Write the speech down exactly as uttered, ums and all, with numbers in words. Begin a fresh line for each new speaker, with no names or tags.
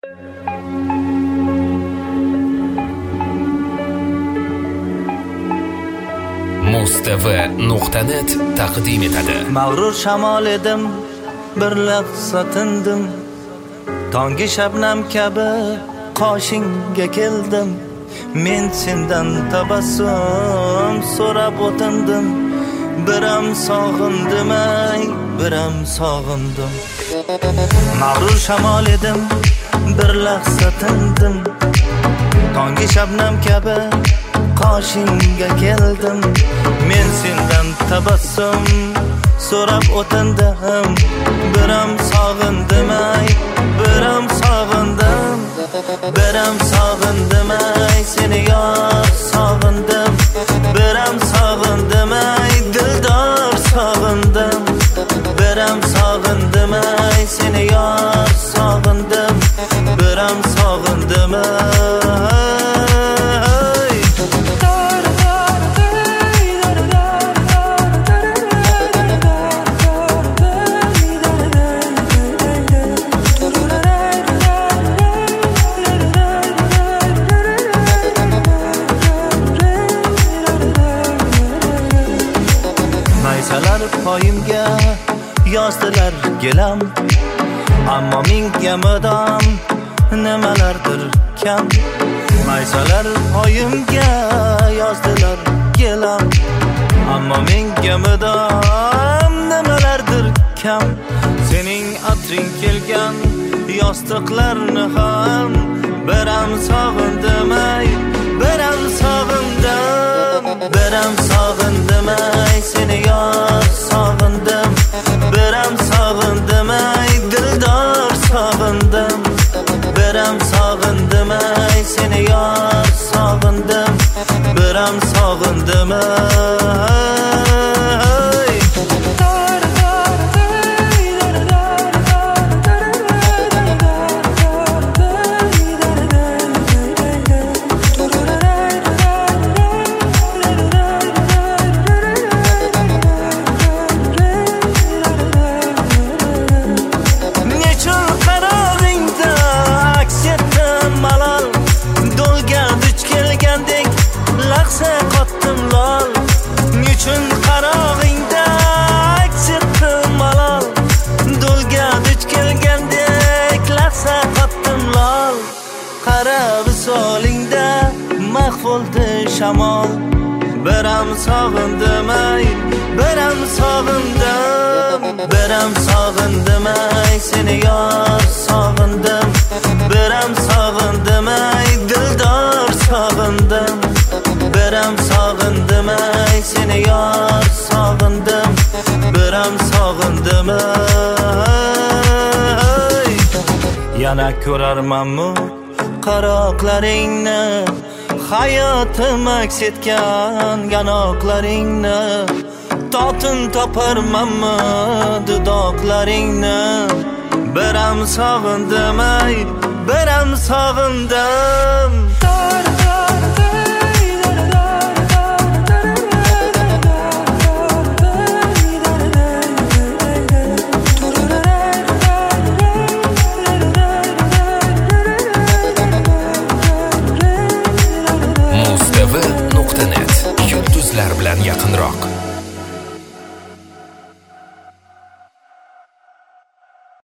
mustv nuqta net taqdim etadi.
Mag'rur shamol edim, bir lahza tindim, tongi shabnam kabi qoshingga keldim. Men sendan tabassum so'rab o'tindim, biram sog'indim, ay biram sog'indim. Mag'rur shamol edim, bir lahza tindim, tongi shabnam kabi qoshingga keldim. Men sendan tabassum so'rab o'tindim, biram sog'indim, ay biram sog'indim. Biram sog'indim, ay seni yor sog'indim. Biram sog'indim, ay dildor sog'indim. Biram sog'indim, ay seni yor sog'indim. Biram sog'indim, ay poyimga yozdilar gilam, ammo menga mudom nimalardir kam. Maysalar poyimga yozdilar gilam, ammo menga mudom nimalardir kam. Sening atring kelgan yostiqlarni ham biram sog'indim, ay biram sog'indim. Biram sog'indim, ay seni yor sog'indim. Biram sog'indim, ay dildor sog'indim. Biram sog'indim, ay seni yor sog'indim. Biram sog'indim, ay shamol. Biram sog'indim, ay biram sog'indim. Biram sog'indim, ay seni yor sog'indim. Biram sog'indim, ay dildor sog'indim. Biram sog'indim, ay seni yor sog'indim. Biram sog'indim, ay yana ko'rarmanmi qaroqlaringni, hayotim aks etgan yanoqlaringni. Totin toparmanmi dudoqlaringni. Biram sog'indim, ay biram sog'indim.